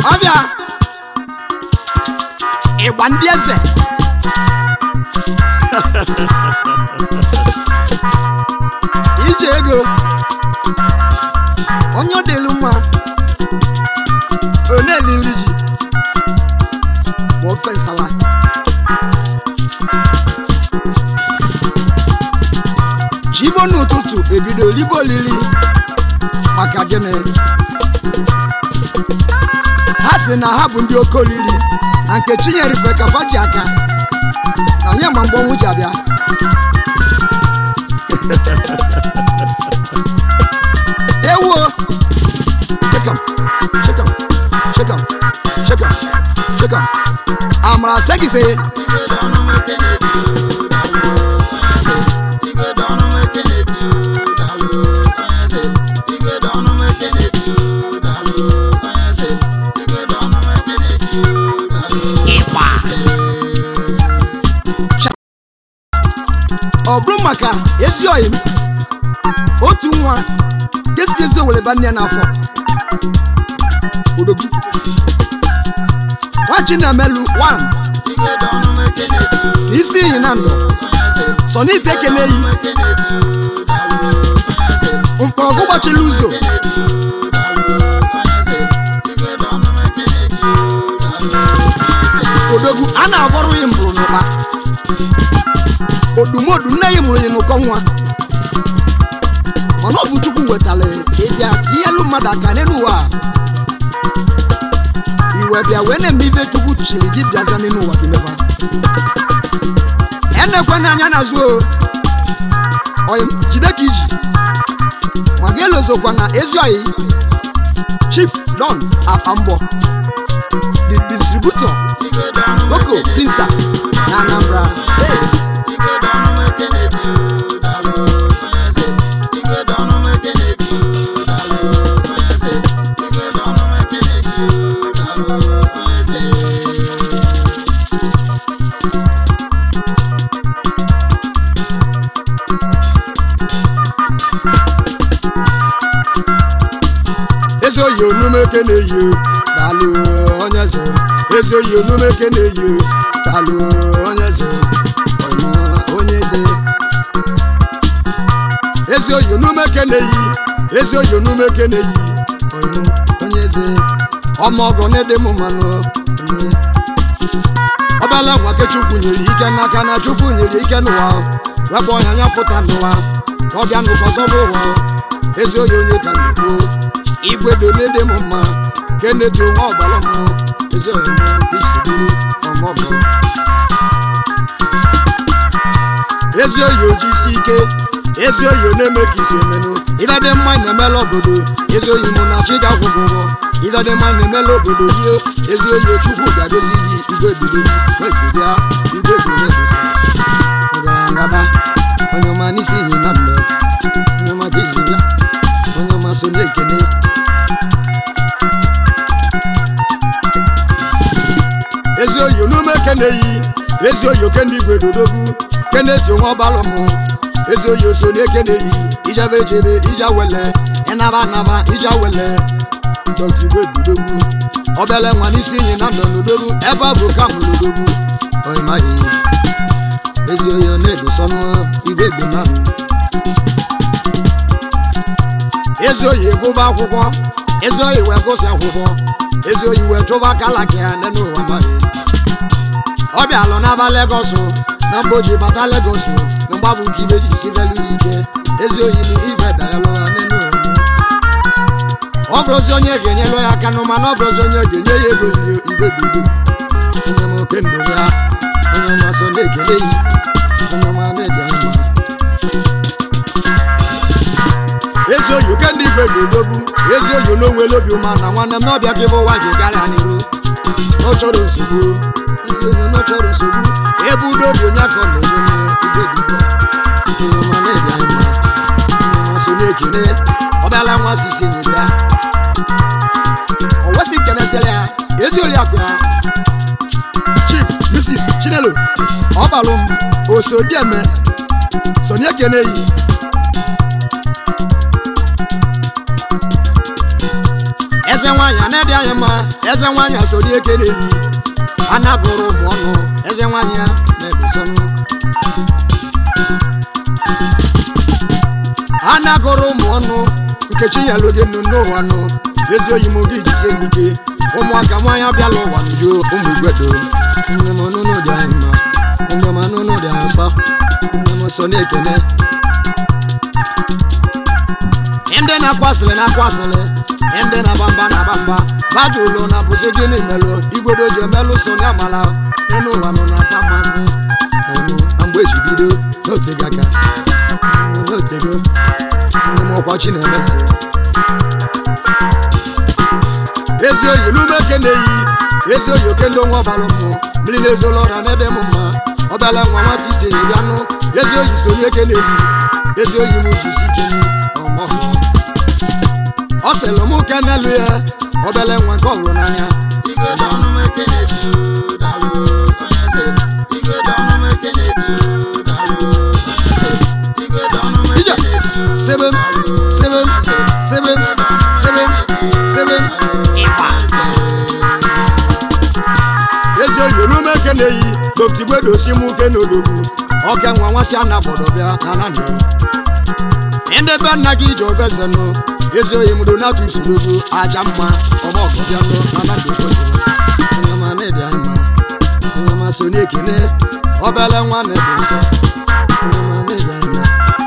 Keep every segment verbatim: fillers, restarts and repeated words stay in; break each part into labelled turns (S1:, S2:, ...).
S1: Abia ịgba ndị eze ije ego onye ọdịlu mma onye elili ji ma ofe nsala jibo n'ụtụtụ ebido libo olili maka gịnị ha si na ha bụ ndị oke olili na nke Chinyere ife ka fa ji aka na onye ma mgbanwu ji abịa ewo chekam chekam chekam chekam chekam amara segise ọ bụrụ maka ezi oyi m otu nwa kesi ezi owere ba nne n'afọ odogwu nwachi na-emelụ one isi iyi na ndụ sọ n'ife ekele yi mkpọrọgwụ gbachila ụzọ odogwu a na-avọrụ ya mbụrụ n'ụkpa odumodu nne ya mụrụ ya n'ụkọ nwa mana ọ bụ Chukwu wetara ka ị bịa ihe elu mmadụ aka n'elu ụwa iwe bịa wee na-eme ife Chukwu chiri gị bịaza n'elu ụwa gị mefa enekwe n'anya n'azụ oyi jide ka iji ma gị elozokwa na ezi oyi Chief Don Apambo the distributor Boko Prinsa na Anambra State Ezo yo nume kene yo dalu onyeze Ezo yo nume kene yo dalu onyeze onyeze Ezo yo nume kene yi Ezo yo nume kene yi onyeze omogo ne de mumano Obala nwa ke Chukwu nyere ike n'aka na Chukwu nyere ike n'ụwa webo ya nya pụta n'ụwa ọbịa n'ụkọzọ bụ ụwa Ezo yo onye ka n'ukwu igwe dole de mama kene to wa obalo mo eze mo isudu omobo eze yo jisike eze yo na mekisi menu ida de man na melo obodo eze yo mo na chiga gwugwo ida de man na melo obodo yo eze yo Chukwu gadozi yi igwe dole wesi bia igwe dole dosa ngaba onyo manisi ni namdo onyo magisi bia onyo masole kene Ezi oyo nume kene yi Ezi oyo kendi igwe dodogu Kene ti onwa balomu Ezi oyo so ne kene yi Ija vejebe, ija wele Enaba naba, ija wele Dokti igwe dodogu Obele nwa nisi yi na ndo dodogu Eba buka mu dodogu Oy mayi Ezi oyo ne do sonu igwe gbina Ezi oyo egoba akwụkwọ Ezi oyo we gosi akwụkwọ Ezi oyo we chova kalakia nenu wa mayi Obi alo na ba Lagos na mboji bata Lagos na mbabu kibeji sivelu ike Ezi oyi ni ife dayalo nenu Obrozi onye genye lo ya kanu ma no obrozi onye genye ye ego igwe dudu Onye mo kendo ya onye ma so ne gele yi onye ma ne dia ma Ezi oyi kendi igwe dudu Ezi oyi no nwe lobi ma na nwanne m no bia kibo wa je gara niru no choro nsogbu Onye no choro nsogbu ebu dobi onye aka na onye igwe dudu onye ma na dia ma onye ma so ne gele obala nwa sisi ni bia Owesi kenesele ya ezi oli akwa Chief Missus Chinelo Obalum Osodieme Sonia Keneyi eze nwanyị na-ede anyị mma eze nwanyị sori eke na-eyi anagụrụ ụmụ ọnụ eze nwanyị ya na-ebusonụ anagụrụ ụmụ ọnụ nkechi ya loge nnu n'ụwa nụ ezi oyi m oge iji sie ike ụmụaka nwanyị abịala ụwa njo ụmụ igwedo nne m ọnụnụ dị anyị mma nne m ọnụnụ dị anyị nsọ nne m so na-ekene ndị na-akwasịrị na-akwasịrị ndị na-aba mba na-aba mba baja ụlọ na bụzi gịnị melụ igwedo ji emelụ so na amala enu ụwa nọ na-ata mmasị ọnụ na mgbe eji bido n'otego aka n'otego ndị m ọkwachi na-emesi ezi oyi lumeke na-eyi ezi oyi oke ndị onwe ọbalụ mmụ mmiri na-ezolo ọra n'ebe m mma ọbala nwa nwa sisi eri anụ ezi oyi sonye eke na-eyi ezi oyi m jisi ike ọmọhụ ọ sịlụ m ke n'elu ya obele nwa nke ọhụrụ n'anya ije sebem sebem sebem sebem sebem ịkpa ezi oyi olume ke na-eyi koptigbedo si m uke n'odogwu oke nwa nwasị a na-abọdọ bịa na na ndụ ndị be nna gị iji ofezenụ ezi oyi m Donatus Udogo aja mma ọmọgọbịanụ na ndụ onye na-ede anyị mma onye ma so na-ekene obele nwa na-ede nsọ onye na-ede anyị mma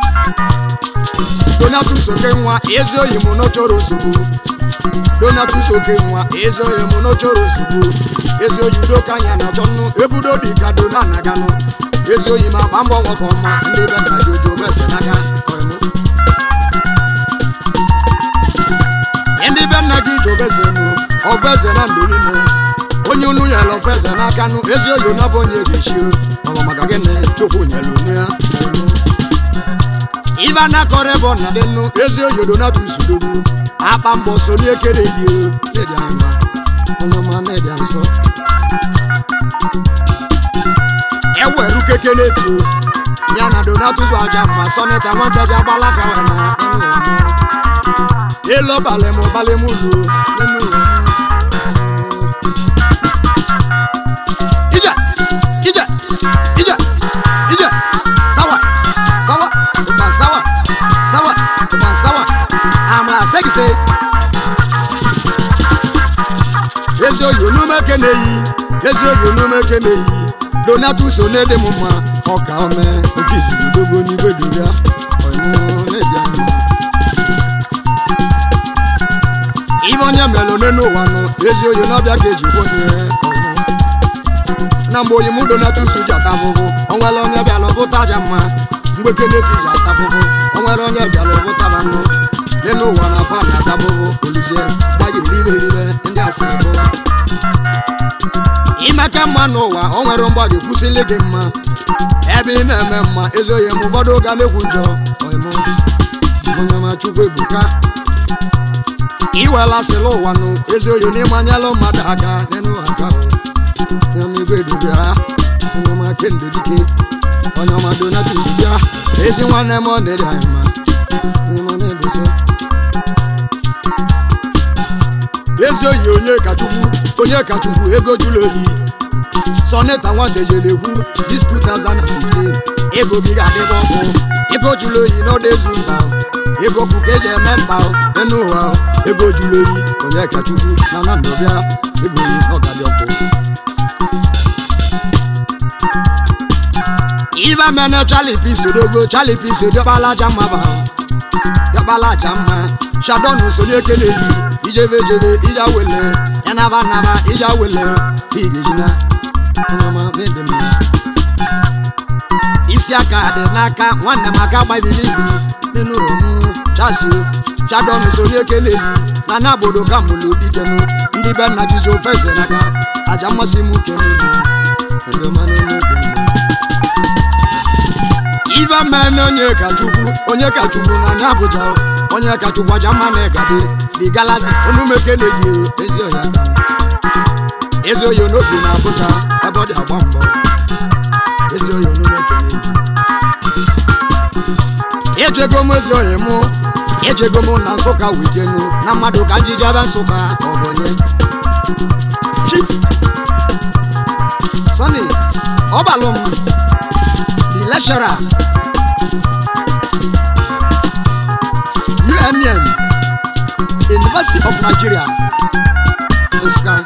S1: Donatus oke nwa ezi oyi m n'ochoro ozugbo Donatus oke nwa ezi oyi m n'ochoro ozugbo ezi oyi udoka anya na chọnụ ebudo dị ka dona anaganụ ezi oyi m agba mbọ nwoke ọma ndị be nna gị ojo vese n'aka ndị be nna gị ji ovezenu oveze na ndụ niile onye unu nyere oveze n'aka nụ ezi oyi n'ọbụ onye ga-echi ọbụ maka gịnị Chukwu nyere unu ya ibe anakọrọ ebe ọ na-adị nnu ezi oyi Donatus Udogo akpa mbọ so n'ekere yi na-edi anyị mma onye ọma na-edi nsọ eweru keke na-etu ya na Donatus aja mma sọneta nwata ji agbala ka wee na elo balemu balemu lu nenu ija ija ija ija sawa sawa ba sawa sawa ba sawa ama segise ezi oyi olume ke na-eyi ezi oyi olume ke na-eyi Donatus onede m mma ọka ome okisi Udogo n'igwe dubia ọyịmụ na-ebi anyị ibe onye melụ n'enu ụwa nụ ezi oyi n'ọbịa ka eji gwonye na mgbe oyi m Donatus ji ata afụfụ o nwere onye bịala ọbụta aja mma mgbe Keneti ji ata afụfụ o nwere onye bịala ọbụta banụ n'enu ụwa na afọ na ata afụfụ oluzie gbaghị eribe eribe ndị asịrị bụ imeke mma n'ụwa o nwere mgbagị kwụsịlị gị mma ebe ị na-eme mma ezi oyi m ụfọdụ ga na-ekwu njọ oyim onye ma Chukwu ebuka iwela sịlụ ụwa nụ ezi oyi n'ịmanyelụ mmadụ aka n'enu aka igwe dubịara onye ọma kendo dike onye ọma Donatus bịa ezi nwanne m ọ na-ede anyị mma onye ọma na-edozi ezi oyi onye ka Chukwu onye ka Chukwu ego jụrụ oyi sọneta nwata ejere ekwu this two thousand fifteen ego gị ga-adịba ọkụ ego jụrụ oyi n'ọdụ ezu mba ego kwụ ka eji eme mba n'enu ụwa ego jụrụ oyi onye ka Chukwu na na ndụ bịa ego oyi n'ọgadị ọkụ ibe mene Charlie Peace Udogo Charlie Peace diọkpala aja mma ba diọkpala aja mma Shadon sonye ekele yi ijeve jeve ija wele yanaba naba ija wele igejina onoma n'ede mma isi aka dị n'aka nwanne m aka gbabiri ibu n'enu ụmụ chasi Shadon sonye ekele yi na na obodo ka mụlụ dikenu ndị be nna gị ji ofe eze n'aka aja mmasị m uke ive mene onye ka Chukwu onye ka Chukwu na anya Abuja onye ka Chukwu aja mma na ịgadi dị galazi onumeke na-eyi ezi oyi aka ezi oyi n'obi na Abuja ebe ọ dị agba mbọ ezi oyi onumeke na-eyi ejego m ezi oyi mụ ejego m na Nsụka witenu na mmadụ ka njije ebe Nsụka ọbụnye Chief Sonny Obalum the lecturer U N N University of Nigeria Nsụka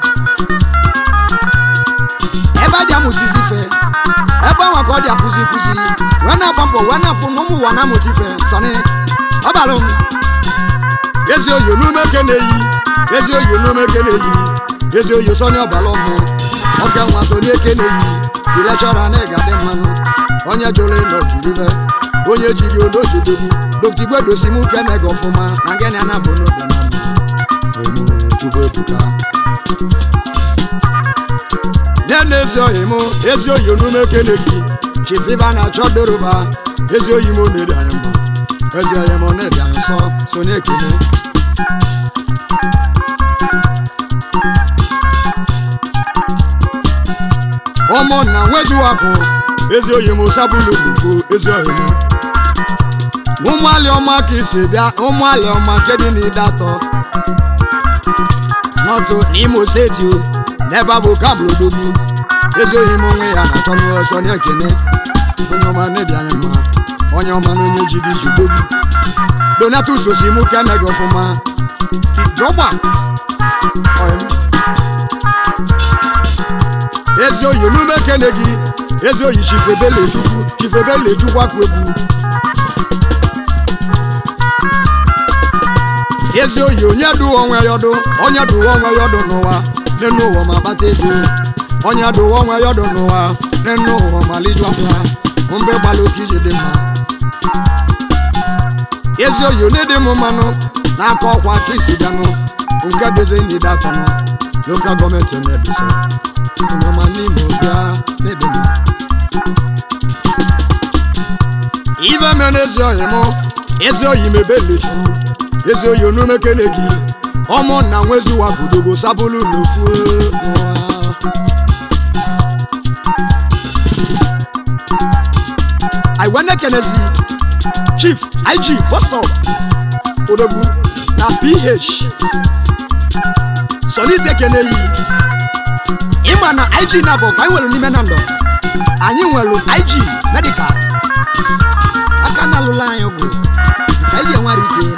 S1: ebe dị amụtizi ife ebe nwa ka ọ dị akụzi nkụzi wee na-agba mbọ wee na-afụ na ụmụ ụwa na-amụta ife Sonny Obalum ezi oyi n'ume ke na-eyi ezi oyi n'ume ke na-eyi ezi oyi Sonny Obalum oke nwa Sonny eke na-eyi the lecturer na-ega dị mmanụ onye jụrụ ịnọ juru ife onye jiri olojidogbu Doctor Igwe dosi m ke na-ege ọfụma na ngene ya na-abụ n'oge na mma Chukwu ebuka nene ezi oyi mụ ezi oyi n'ume ke na-eyi Chief Ivan na-achọ doroba ezi oyi mụ na-edi anyị mma ezi oyi mụ na-edi anyị nsọ Sonny ekene ụmụ na nwezuwapụ ezi oyi mụ sabulu bufo ezi oyi mụ ụmụali ọma ka isi bịa ụmụali ọma nke dị n'ide atọ n'otu n'Imo steeti o n'ebe bụ kablodogbu ezi oyi mụ onwe ya na-achọ m Sonny ekene onye ọma na-ebi anya mma onye ọma na onye ji dị jidogbu Donatus Osimu ke na-ege ọfụma drọgba ezi oyi n'ume kene gị ezi oyi Chief Ebele Chukwu Chief Ebele Chukwu akụ egwu ezi oyi onye duwa onwe ya ọdụ onye duwa onwe ya ọdụ n'ụwa n'enu ụwa ma kpata ego onye duwa onwe ya ọdụ n'ụwa n'enu ụwa ma liju afịa mbe gbala oke iji dị mma ezi oyi onye dị m mmanụ n'aka ọkwa ka isi bịanụ nke dozie n'ide atọnụ lokal gọọmenti na-ebiso ọma n'Imo bịa n'ebe m ibe mere ezi oyi mụ ezi oyi m Ebele Chukwu ezi oyi onume kene gị ọmụ na nwezuwa budogo sabulu n'ofu aiwene kenezi Chief I G Boston Odogwu na P H Sonny tekene yi ịma na I G na bụ ka anyị nwere n'ime na ndụ anyị nwere I G medical aka na alụla anyị ọgwụ ka ihe nwere ike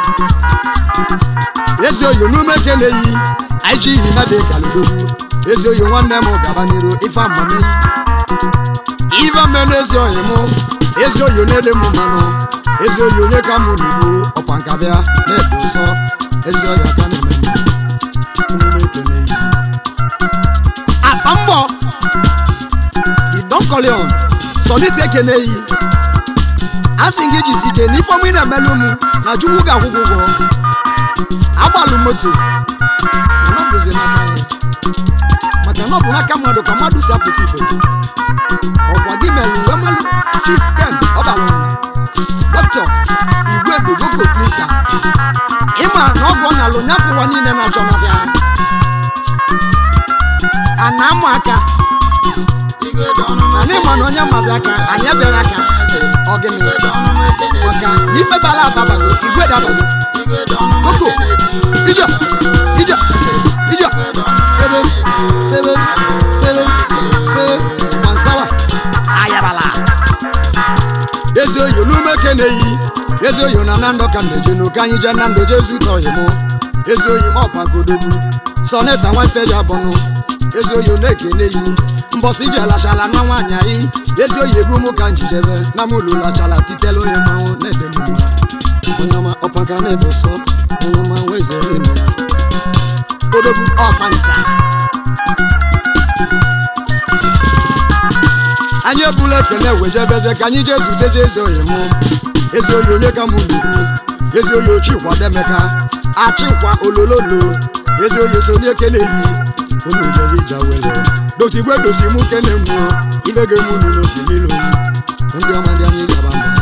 S1: ezi oyi n'ume kene yi I G medical Odogwu ezi oyi nwanne m gaba n'iru ife amame ife mene ezi oyi mụ ezi oyi na-ede m mmanụ ezi oyi onye ka mụ n'Igbo ọkwa nka bịa na-ede ụsọ ezi oyi aka na-eme n'ume kene yi akpa mbọ Idonkolion Sonny tekene yi asị gị jisi ike n'ife ọmụ ị na-emelụ m na Chukwu ga-akwụkwọ ụgwọ agbalụ moto n'ọbụzi n'aka ya maka na ọ bụ n'aka mmadụ ka mmadụ si apụta ife ọkwa gị mere uwe mmalụ Chief Ken Obalum Doctor Igwe Dogogo Plisa ịma na ọgụ ọ na-alụ nya kwụwa niile na-achọ n'afịa a na-amụ aka mana ịma na onye mmazi aka anya bịara aka ọgịnị maka n'ife bala ababago igwe dabago koko ija ija ija sebe sebe sebe sebe mansawa ayabala ezi oyi n'ume kene yi ezi oyi na na ndụ ka mmeje n'oke anyị je na ndụ jesu tọghị mụ ezi oyi ma ọkpagodogbu Sonny ta nwante ya bọnụ ezi oyi na-ekene yi mbọsị ije lachala na nwaanyị anyị ezi oyi egwu mụ ka njidebe na m ụlọ lachala titele onye mmanwụ na-ede m mma onye ọma ọpaka na-ede ụsọ onye ọma wezere ime ya Odogwu ọkpa nka anyị ebula ekene wejebeze ka anyị jee zutezi ezi oyi mụ ezi oyi onye ka mụ n'ugwu ezi oyi ochi kwademeka achịkwa olololo ezi oyi Sonny ekene yi ụmụ jere ija wele Doctor Igwe dosi mụ kene mmụọ ife ga-emu n'ụlọ obi niile oyi ndị ọma ndị anyị jaba mbọ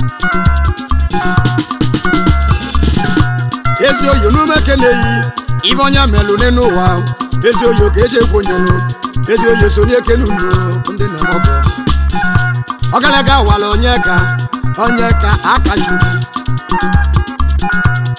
S1: ezi oyi n'ume kene yi ife onye melụ n'enu ụwa ezi oyi ka eji ekwu onyenụ ezi oyi Sonny ekene mmụọ ndị na-emọbọ ọgalaga wala onye ka onye ka aka Chukwu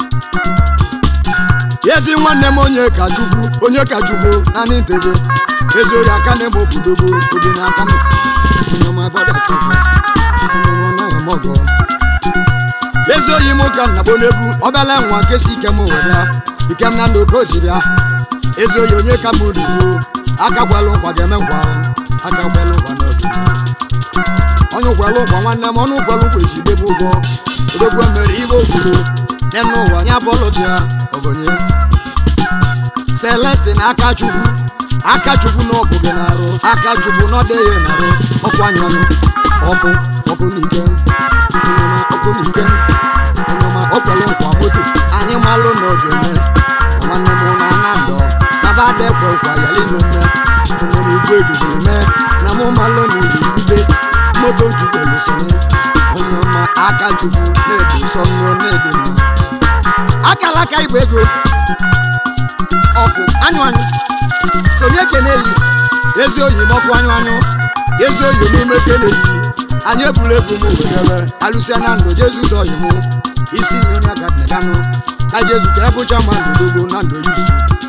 S1: ezi nwanne m onye ka Chukwu onye ka Chukwu naanị nteje ezi oyi aka na-eme obodobo obi na aka onye ma bada Chukwu ọmọgọ ezi oyi m ka nna bonegwu obele nwa nke si ike m were ike m na ndụ ka o si bịa ezi oyi onye ka m ruru aka gwalụ nkwa ga-eme nkwa aka gwalụ nkwa n'oge onye gwalụ nkwa nwanne m ọnụ gwalụ nkwa eji debe ụgwọ odogwu mere ibe obodo n'enu ụwa nya bọlụji ya ọgọnye Celestine aka Chukwu aka Chukwu na ọbụ gị na-arụ aka Chukwu na ọdịghị na-arụ ọkụ anya ọnụ ọkụ ọkụ n'ike ọkụ n'ike ọnyọma ọkwele nkwa moto anyị malụ na oge mere nwanne m na na ndọ na bada ekwe nkwa yali mmemme nwere igwe ebibi mee na mụ malụ na igwe moto jubelụsịrị ọnyọma aka Chukwu na-ebi sọ nnụọ na-ebi mma akala aka igwe ego ọkụ anyụ anyụ sonye keneyi ezi oyi m ọkụ anyụ anyụ ezi oyi n'ume keneyi anyị ebulu ebu m wedebe alụsịa na ndụ jezu dọyi mụ isi onye agatneganụ ka jezu ka ebụcha ma ndụ dogo na ndụ yusu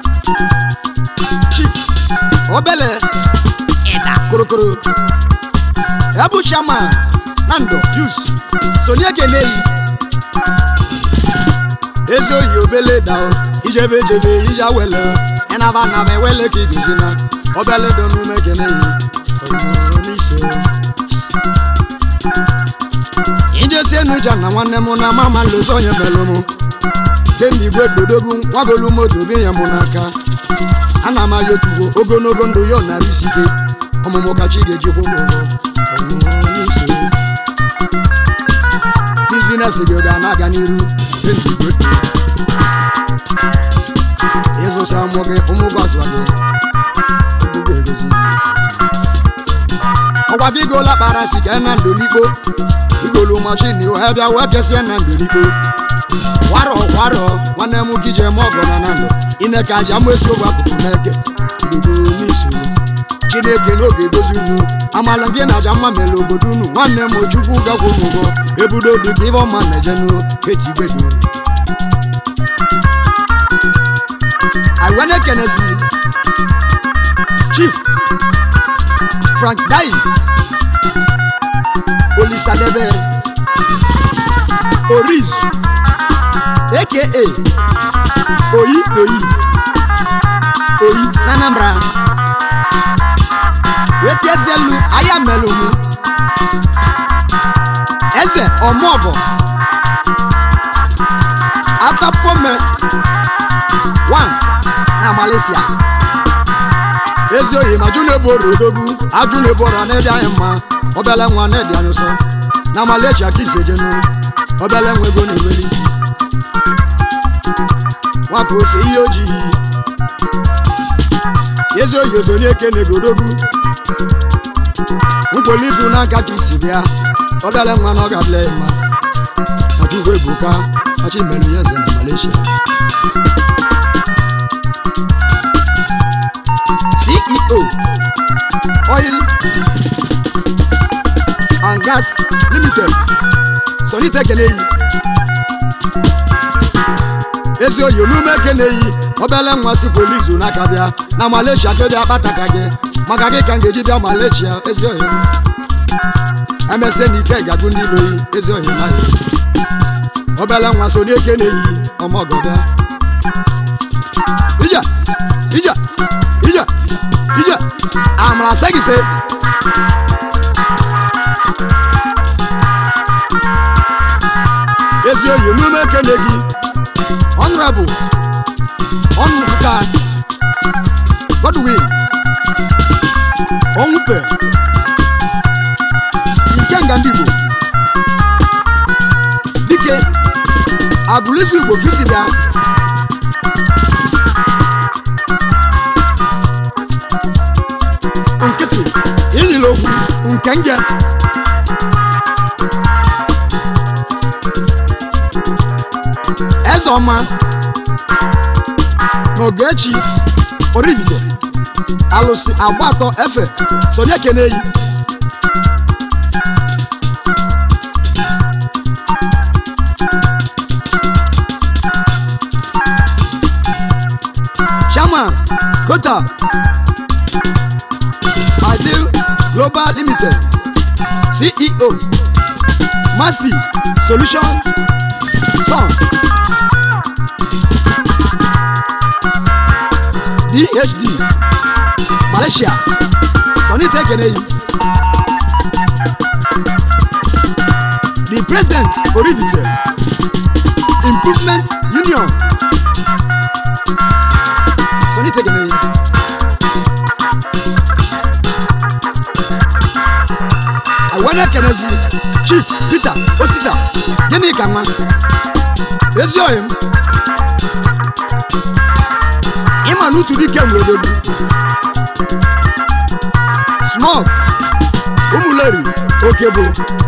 S1: chip obele ịda korokoro ebụcha ma na ndụ yusu sonye keneyi ezi oyi obele dao ijebe ejebe ije wele ịnaba naba ewele ka ị ga-eji na obele do n'ume keneyi n'ise ijesi enuja na nwanne m na mama nlozo onye melụ m jembi igwe dodogu nwagolu moto bi ya mụ n'aka ana m ayọ Chukwu ogologo ndụ ya narị isi ike ọmụmụ ka chi ga-ejikwa ụgwọ n'ise bizines gị ga-ana-aga n'iru jembi igwe ịzụsa ụmụ gị ụmụ gwazụa gị ebubo egozi ọgwa bigola kpara si ka na ndụ n'ikpo igolu machin wee bịa wee kesie na ndụ n'ikpo warọ warọ nwanne m gị jee ma ọgọ na na ndụ ime ka aja mụ esi ogwe akụkụ na-eke igodo n'iso Chineke n'oge edozi unu amala gị na aja mma mere obodo unu nwanne m Chukwu gagwa ụmụ ụgwọ ebudo obi ka ibe ọma na-ejenu eti igwedo Iwene Kenezi Chief Frank Dai Olisadebe Oriz aka Oyi Oyi Oyi Nanambra Wetieselu aya melumu Eze Omobo Atapome One na Malaysia ezi oyi ma jụ na-eboro odogwu ajụ na-eboro na-edi anyị mma obele nwa na-edi anyị ụsọ na Malaysia ka isi ejenu obele nwa ego na-enwe n'isi nwapụ ose ihe ojii ezi oyi osonye eke na-ego odogwu nkwolizu na nka ka isi bịa obele nwa na ọ ga-abịa mma na Chukwu ebuka machi melu ya eze na Malaysia C E O Oil and Gas Limited Sonite Keneyi ezi oyi olume Keneyi obele nwa si polizu n'aka bịa na Malaysia ka bịa kpataka gị maka gị ka m ga-eji bịa Malaysia ezi oyi emese n'ike ga-agụ ndị iloyi ezi oyi naghị obele nwa Sonite Keneyi ọmọgọbịa ija ija ija ija amara segise ezi oyi n'ume Keneyi Honorable Onwuka Godwin Onwupe Ikenga ndị Igbo dike agụlizu Igbo kisi bịa nkịtị inyere okwu nke nge eze ọma n'Ogechi Orivide alụsị agba atọ efe Sonye Keneyi Chairman Kota Ideal Global Limited, C E O Masti Solution Son D H D Malaysia Sonny Tekenei, the President Orivite Improvement Union Sonny Tekenei, Awana Kenezi Chief Peter Osita Yeni Kama Ezioyim Imanu to become Rodobu Small Umuleri Okebo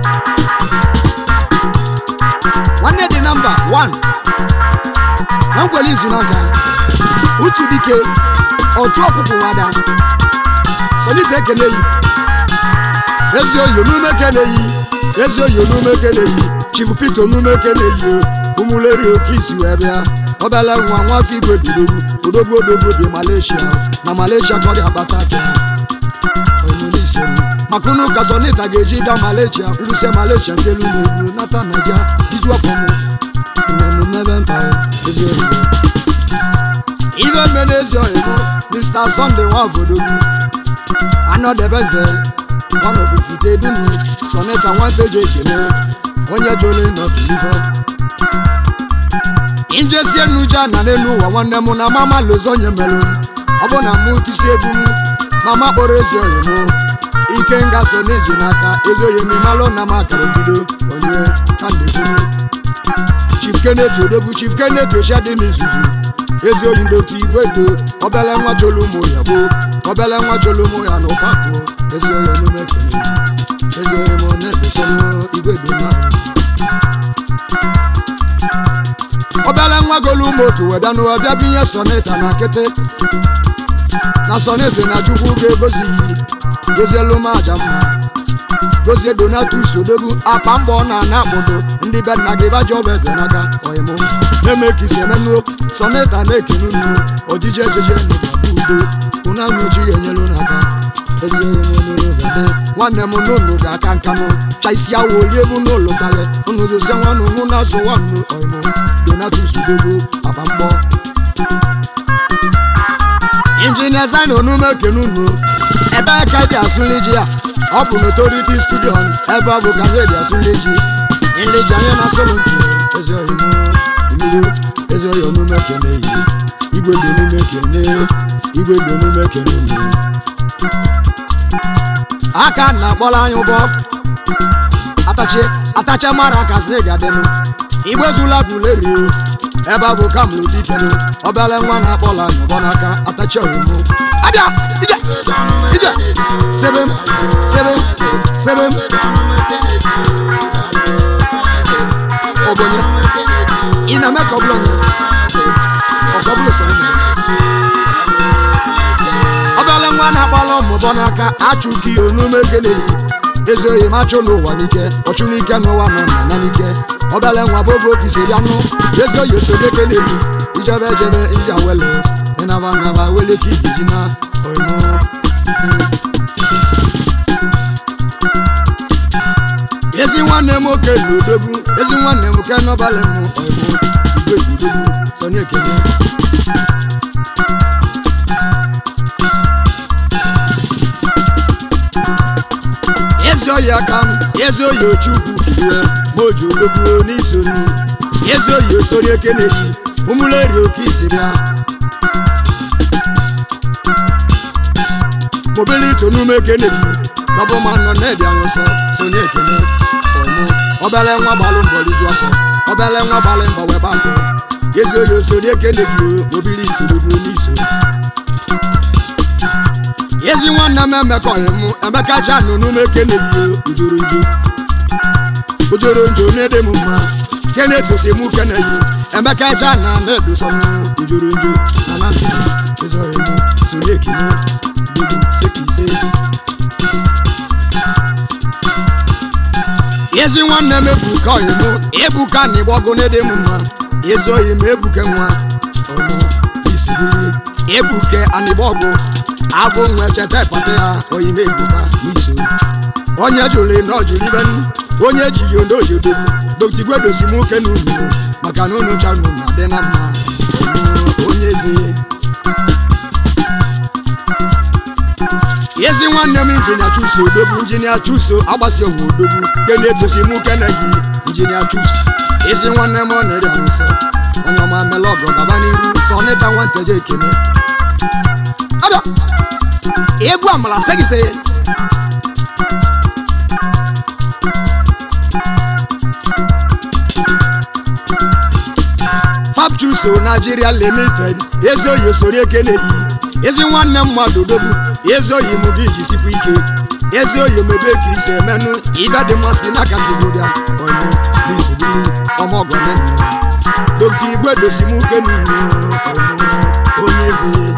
S1: One the number one Nangweli Zunaka Utu Dike Ochopu Wada Sonny Tekenei Ezio Yonume Keneyi Ezio Yonume Keneyi Chief Peter Yonume Keneyi Umuleri Okisi Webia Obele nwa nwa figwe bidogu Odogbo odogbo bi Malaysia Na Malaysia kodi abatake Onyelisemu Makunu kasonita geji da Malaysia Uruse Malaysia telu nebu Nata naja Ijwa fomu Unemu nebe mpa Ezio Yonume Ive mene Ezio Yonume Mister Sunday Wafodogu Ano debenze One of the fifty dunu Soneta one stage ekene Onye jole no deliver Injesie nuja na nenu wa wande mu na mama lozonye melu Obo na mu kisi egwu Mama kporo Ezio Yonume Ike nga so neji naka Ezio Yonume malo na makara bido Onye kande kunu Chief Kenneth Odogwu Chief Kenneth Oshadi n'izuzu Ezio Yonume otu igwedo Obele nwa jolu mu ya bo Obele nwa jolu mu ya n'ụkapụ Ezio Yonume kene Ezio Yonume na-ebesono igwedo na Obele nwa golu moto webia nu webia binye Soneta na kete Na Sonese na Chukwu ga-egozi Gozielu m aja mma Gozie Donatus Odogwu apa mbọ na na-akpọdo ndị be nna gị baji ọbụ eze n'aka oyimo na-eme ka isi emenuo Soneta na-ekenu nnu ojije ejeje n'ụdabụ udo ụna nnuchi enyelu n'aka Ezio Yonume gade nwanne m n'ụlọ ga-aka nkanụ cha isi awụ oliebu n'ụlọ kale unu zosie nwanụ mụ na azụ nwanụ oyimo Donatus Odogwu apa mbọ Engineer Zino Yonume kenunu ebe ka dị asụleji ya ọ bụ n'Authority Studio ebe ọ bụ ka dị asụleji nleji anya na solo ntị Ezio Yonume Ezio Yonume keneyi igwe Yonume kene igwe Yonume kenunu aka na akpọla anyị ụbọ atache atache mara ka sị gadenu igwe zula buleri ebe ọ bụ ka mụrụ dikenu obele nwa na akpọla anyị ụbọ n'aka atache Yonume abịa ije ije sebem sebem sebem obonye ina meka oblonye okoblo sonye obele nwa na akpọla ụbọ n'aka Achụki Yonume keneyi Ezio Yonume achụ n'ụwa n'ike ọchụ n'ike n'ụwa nọ na n'ike obele nwa bogo kisiri anụ Ezio Yonume keneyi ijebe ejebe ija wele ịnaba naba wele ka ibiji na oyimo Ezi nwanne m oke Odogwu ezi nwanne m ke n'ọbalị m oyimo igwe Odogwu Sonny ekene Ezio Yakam Ezio Yochukwu kiwe mojo Odogwu n'isonu Ezio Yonume Keneyi Umuleri Okisibia Mobility Yonume Keneyi Double man no need yanso Sonny ekene oyimo obele nwa gbalụ mbọ liju afọ obele nwa gbalụ mbọ weba akụ Ezio Yonume Keneyi Mobility Yonume n'iso Ezi nwanne m emekọghị m Emeka Jan Yonume Keneyi ujuru nju ujuru nju n'ede m mma Kenneth Osimu Keneyi Emeka Jan na na-edu sọnụ ujuru nju na na ntị Ezio Yonume Sonny ekene dudu sekise Ezi nwanne m Ebuka Oyimo Ebuka na igbogo n'ede m mma Ezio Yonume Ebuka nwa ọmụ isibili ebuke anibogo avo nwe chete pate ya oyime ebuka niso onye jule no juli ben onye ji yondo yodo dokti gwedo simu kenu maka no no chanu na de na ma onye zi yezi nwanne m injinia chuso odogwu injinia chuso agbasi owo odogwu kene etosimu kenegi injinia chuso yezi nwanne m ọ na-eri arụsọ onye ọma mele ọgọ gaba n'iru sọ nịta nwanteje ekene abịa egwu amala segise Fab Chuso Nigeria Limited ezi oyi sori ekene yi ezi nwanne mmadụ odogwu ezi oyi mụ gị jisikwa ike ezi oyi mebe ka isi emenụ ibe dị mmasị n'aka ndịgoga onye n'isogbu ọmọgọ nenne dokta igwe dosimu kenu onye ezi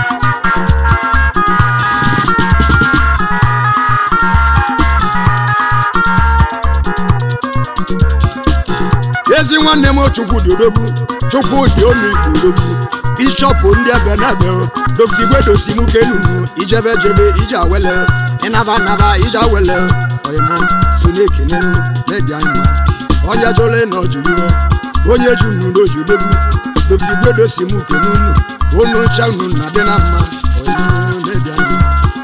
S1: ezi nwanne m Chukwu dị odogwu Chukwu dị onu igbo odogwu bishọp ndị ebe n'ebe dokta igwe dosimu kenu ijebe jebe ije awele ịnaba naba ije awele oyimo so na-ekene n'ebi anyị ma onye jole na ọjụriwe onye ju nnu n'oji odogwu dokta igwe dosimu kenu onu ncha unu na dị na mma oyimo n'ebi anyị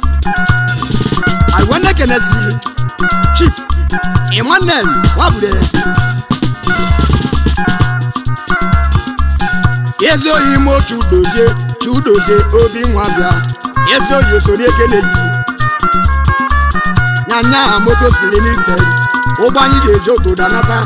S1: I want to kenesi Chief Emmanuel Wabude ezi oyi mo chudozie chudozie obi nwa bịa ezi oyi sori ekele yi nyanya moto limited ụgbọ anyị ga-eji obodo anata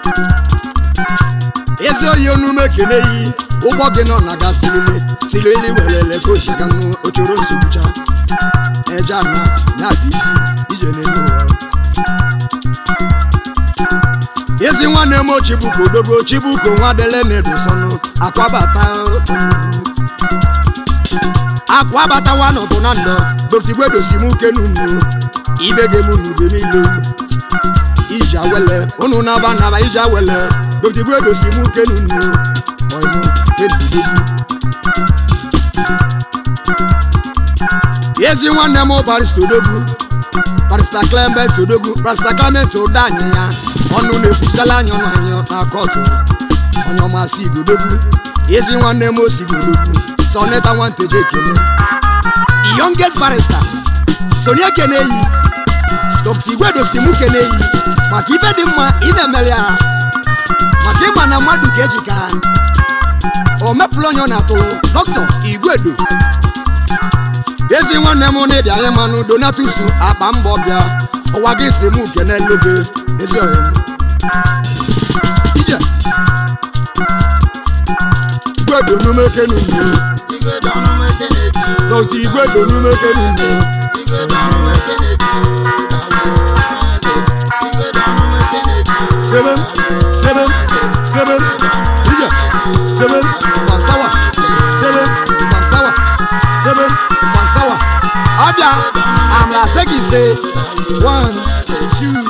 S1: ezi oyi onume ekele yi ụgbọ gị nọ na gasilile silili welele ka oshiga nụ ochoro nsogbucha eja na ya dị isi ije n'elu ụwa ezi nwanne m Chibuko odogwu Chibuko nwadele na-edosọnụ akwabata akwabata one of nando dokta igwe dosimu kenu ibe gemu n'uge niile ije awele unu naba naba ije awele dokta igwe dosimu kenu oyinu edudogwu ezi nwanne m barista odogwu barista Clement odogwu barista Clement ụdanya ya ọnụ na-ekwuchala anya ọnụ anya na kọtụ onye ọmasị igodogwu ezi nwanne m osigodogwu soneta nwanteje ekene the youngest barrister sonia kene yi dokta igwe dosimu kene yi maka ife dị mma ị na-emere ya maka ịma na mmadụ ka eji ka o mepụrụ onye ọ na-atụrụ dọkịta Igwedo ezi nwanne m na-ebi anyị manụ Donatus akpa mbọ bịa ụwa gị si mụ kene lobe ezi ohere ije Igwedo nume kenu dokta Igwedo nume kenu seven seven seven ije seven Bansawa seven Bansawa seven Bansawa abia amla segi say one two